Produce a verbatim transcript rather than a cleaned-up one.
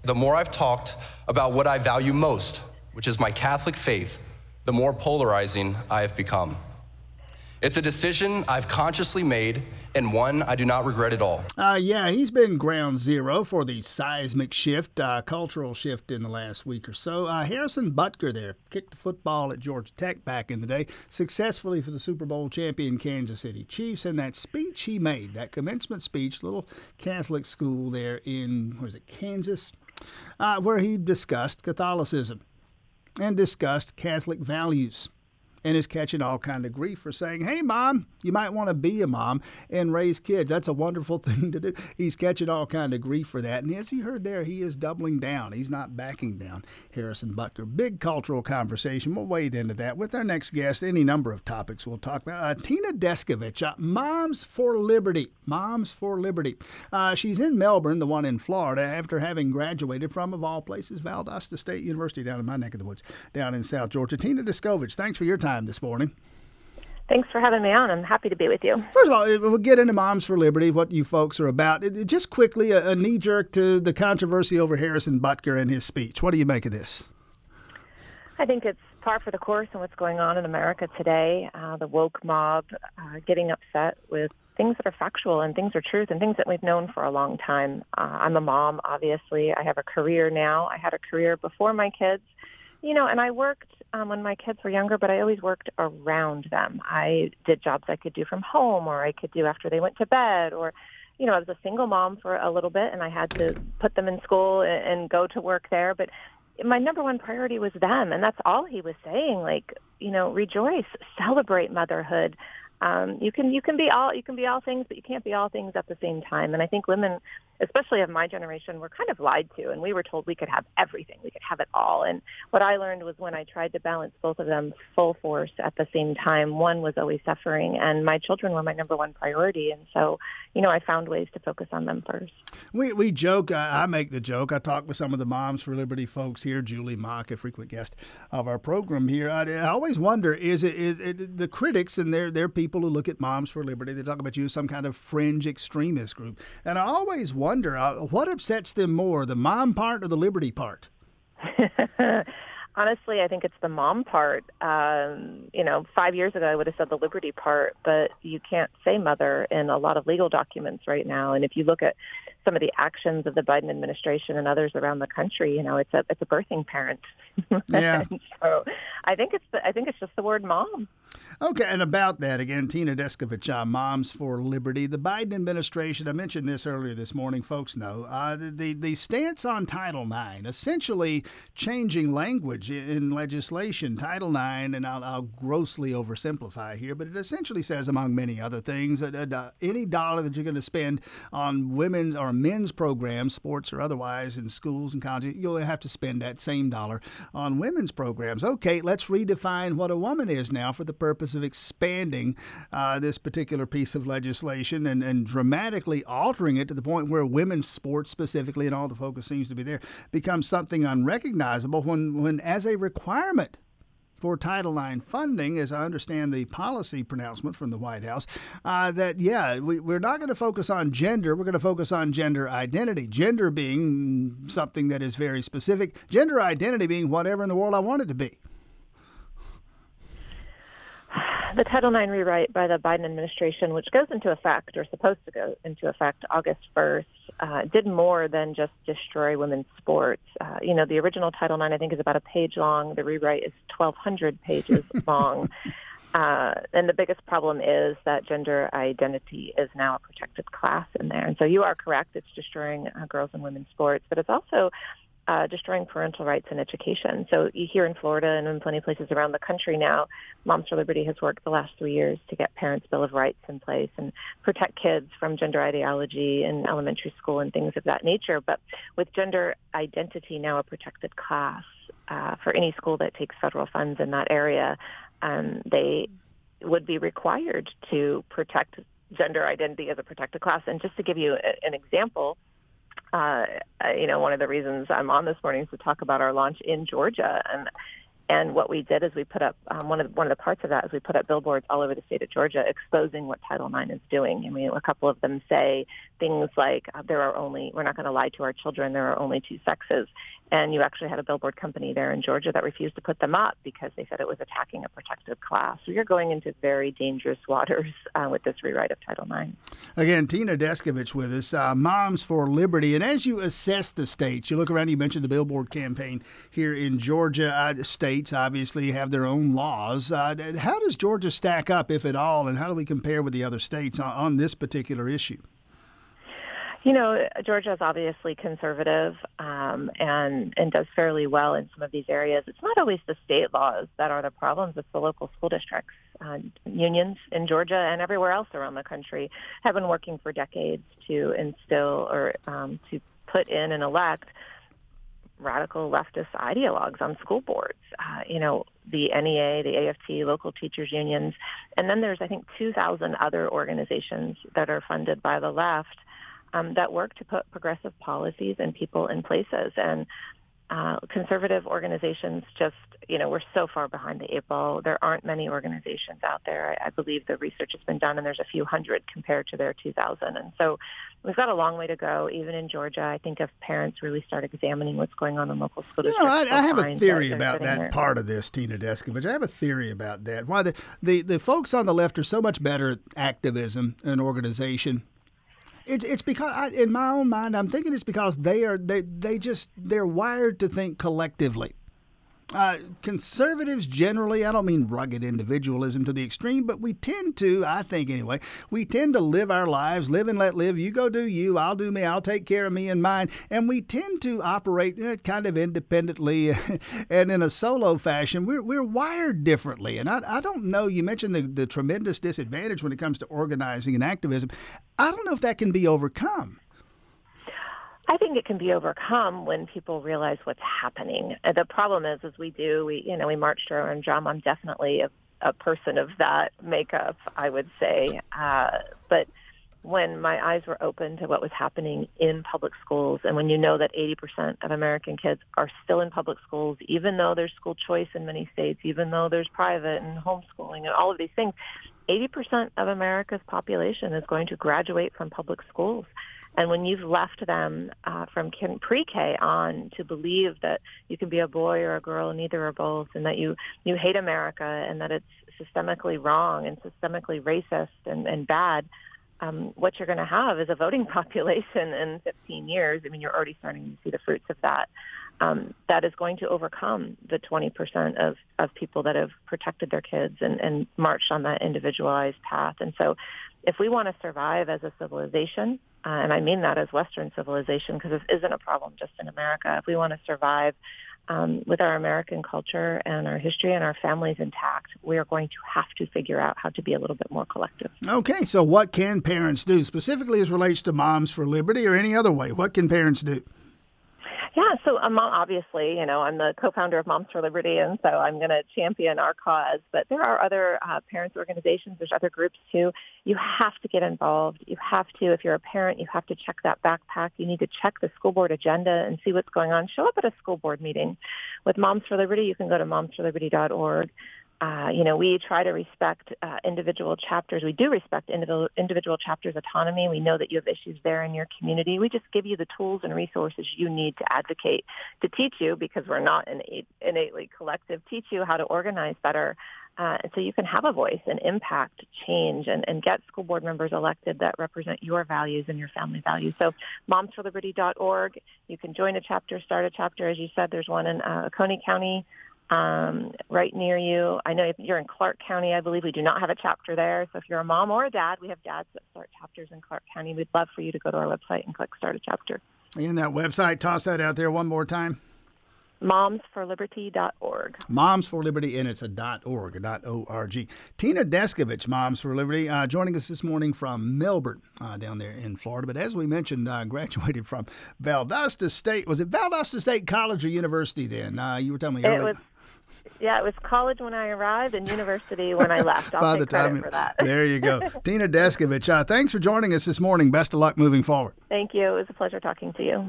the more I've talked about what I value most, which is my Catholic faith, the more polarizing I have become. It's a decision I've consciously made and one I do not regret at all. Uh, yeah, he's been ground zero for the seismic shift, uh, cultural shift in the last week or so. Uh, Harrison Butker there kicked the football at Georgia Tech back in the day, successfully for the Super Bowl champion Kansas City Chiefs. And that speech he made, that commencement speech, little Catholic school there in, where is it, Kansas, uh, where he discussed Catholicism and discussed Catholic values, and is catching all kind of grief for saying, hey, Mom, you might want to be a mom and raise kids. That's a wonderful thing to do. He's catching all kind of grief for that. And as you heard there, he is doubling down. He's not backing down. Harrison Butker. Big cultural conversation. We'll wade into that with our next guest. Any number of topics we'll talk about. Uh, Tina Descovich, uh, Moms for Liberty. Moms for Liberty. Uh, she's in Melbourne, the one in Florida, after having graduated from, of all places, Valdosta State University down in my neck of the woods, down in South Georgia. Tina Descovich, thanks for your time this morning. Thanks for having me on. I'm happy to be with you. First of all, we'll get into Moms for Liberty, what you folks are about. Just quickly, a, a knee-jerk to the controversy over Harrison Butker and his speech. What do you make of this? I think it's par for the course in what's going on in America today. Uh, the woke mob uh, getting upset with things that are factual and things are truth and things that we've known for a long time. Uh, I'm a mom, obviously. I have a career now. I had a career before my kids. You know, and I worked um, when my kids were younger, but I always worked around them. I did jobs I could do from home, or I could do after they went to bed, or, you know, I was a single mom for a little bit, and I had to put them in school and, and go to work there. But my number one priority was them, and that's all he was saying. Like, you know, rejoice, celebrate motherhood. Um, you can you can be all you can be all things, but you can't be all things at the same time. And I think women, especially of my generation, were kind of lied to, and we were told we could have everything, we could have it all. And what I learned was when I tried to balance both of them full force at the same time, one was always suffering, and my children were my number one priority. And so, you know, I found ways to focus on them first. We we joke. I, I make the joke. I talk with some of the Moms for Liberty folks here. Julie Mock, a frequent guest of our program here. I, I always wonder: is it, is it the critics and their their people who look at Moms for Liberty? They talk about you as some kind of fringe extremist group, and I always wonder uh, what upsets them more: the mom part or the liberty part? Honestly, I think it's the mom part. Um, you know, five years ago, I would have said the liberty part, but you can't say mother in a lot of legal documents right now. And if you look at some of the actions of the Biden administration and others around the country, you know, it's a it's a birthing parent. Yeah. So I think it's the, I think it's just the word mom. Okay, and about that, again, Tina Descovich, uh, Moms for Liberty. The Biden administration, I mentioned this earlier this morning, folks know, uh, the, the stance on Title nine, essentially changing language in legislation. Title nine, and I'll, I'll grossly oversimplify here, but it essentially says, among many other things, that uh, any dollar that you're going to spend on women's or men's programs, sports or otherwise, in schools and colleges, you'll have to spend that same dollar on women's programs. Okay, let's redefine what a woman is now for the purpose of expanding uh, this particular piece of legislation and, and dramatically altering it to the point where women's sports specifically, and all the focus seems to be there, becomes something unrecognizable when, when as a requirement for Title nine funding, as I understand the policy pronouncement from the White House, uh, that, yeah, we, we're not going to focus on gender. We're going to focus on gender identity. Gender being something that is very specific. Gender identity being whatever in the world I want it to be. The Title nine rewrite by the Biden administration, which goes into effect, or supposed to go into effect August first, uh, did more than just destroy women's sports. Uh, you know, the original Title nine, I think, is about a page long. The rewrite is twelve hundred pages long. Uh, and the biggest problem is that gender identity is now a protected class in there. And so you are correct. It's destroying uh, girls and women's sports, but it's also Uh, destroying parental rights in education. So here in Florida and in plenty of places around the country now, Moms for Liberty has worked the last three years to get Parents' Bill of Rights in place and protect kids from gender ideology in elementary school and things of that nature. But with gender identity now a protected class uh, for any school that takes federal funds in that area, um, they would be required to protect gender identity as a protected class. And just to give you a, an example, Uh, you know, one of the reasons I'm on this morning is to talk about our launch in Georgia. And And what we did is we put up um, one of the, one of the parts of that is we put up billboards all over the state of Georgia exposing what Title nine is doing. I mean, a couple of them say things like uh, there are only we're not going to lie to our children. There are only two sexes. And you actually had a billboard company there in Georgia that refused to put them up because they said it was attacking a protected class. So you're going into very dangerous waters uh, with this rewrite of Title nine. Again, Tina Descovich with us, uh, Moms for Liberty. And as you assess the states, you look around, you mentioned the billboard campaign here in Georgia. Uh, states obviously have their own laws. Uh, how does Georgia stack up, if at all, and how do we compare with the other states on, on this particular issue? You know, Georgia is obviously conservative um, and, and does fairly well in some of these areas. It's not always the state laws that are the problems. It's the local school districts. Uh, unions in Georgia and everywhere else around the country have been working for decades to instill or um, to put in and elect radical leftist ideologues on school boards. Uh, you know, the N E A, the A F T, local teachers unions, and then there's, I think, two thousand other organizations that are funded by the left Um, that work to put progressive policies and people in places. And uh, conservative organizations just, you know, we're so far behind the eight ball. There aren't many organizations out there. I, I believe the research has been done, and there's a few hundred compared to their two thousand. And so we've got a long way to go, even in Georgia. I think if parents really start examining what's going on in local school you districts. know, I, I have a theory that about that there. part of this, Tina Descovich. I have a theory about that. Why the, the, the folks on the left are so much better at activism and organization. It's it's because I, in my own mind, I'm thinking it's because they are they they just they're wired to think collectively. Uh, conservatives generally, I don't mean rugged individualism to the extreme, but we tend to, I think anyway, we tend to live our lives, live and let live. You go do you, I'll do me, I'll take care of me and mine. And we tend to operate you know, kind of independently and in a solo fashion. We're we're wired differently. And I, I don't know, you mentioned the, the tremendous disadvantage when it comes to organizing and activism. I don't know if that can be overcome. I think it can be overcome when people realize what's happening. And the problem is, is we do, we, you know, we march to our own drum. I'm definitely a, a person of that makeup, I would say. Uh, but when my eyes were open to what was happening in public schools, and when you know that eighty percent of American kids are still in public schools, even though there's school choice in many states, even though there's private and homeschooling and all of these things, eighty percent of America's population is going to graduate from public schools. And when you've left them uh, from pre-K on to believe that you can be a boy or a girl, neither or both, and that you, you hate America and that it's systemically wrong and systemically racist and, and bad, um, what you're going to have is a voting population in fifteen years. I mean, you're already starting to see the fruits of that. Um, that is going to overcome the twenty percent of, of people that have protected their kids and, and marched on that individualized path. And so if we want to survive as a civilization, uh, and I mean that as Western civilization, because this isn't a problem just in America, if we want to survive um, with our American culture and our history and our families intact, we are going to have to figure out how to be a little bit more collective. Okay, so what can parents do, specifically as relates to Moms for Liberty or any other way? What can parents do? Yeah, so um, obviously, you know, I'm the co-founder of Moms for Liberty, and so I'm going to champion our cause. But there are other uh, parents' organizations. There's other groups, too. You have to get involved. You have to, if you're a parent, you have to check that backpack. You need to check the school board agenda and see what's going on. Show up at a school board meeting. With Moms for Liberty, you can go to moms for liberty dot org. Uh, you know, we try to respect uh, individual chapters. We do respect individual, individual chapters' autonomy. We know that you have issues there in your community. We just give you the tools and resources you need to advocate, to teach you, because we're not innate, innately collective, teach you how to organize better uh, so you can have a voice and impact change and, and get school board members elected that represent your values and your family values. So moms for liberty dot org, you can join a chapter, start a chapter. As you said, there's one in uh, Oconee County, Um, right near you. I know if you're in Clark County, I believe we do not have a chapter there. So if you're a mom or a dad, we have dads that start chapters in Clark County. We'd love for you to go to our website and click Start a Chapter. And that website, toss that out there one more time. moms for liberty dot org. Moms for Liberty, and it's a .org, a .org. Tina Descovich, Moms for Liberty, uh, joining us this morning from Melbourne, uh, down there in Florida. But as we mentioned, uh, graduated from Valdosta State. Was it Valdosta State College or University then? Uh, you were telling me earlier. It was, yeah, it was college when I arrived and university when I left. I'll By take the time, credit for that. There you go. Tina Descovich, uh, thanks for joining us this morning. Best of luck moving forward. Thank you. It was a pleasure talking to you.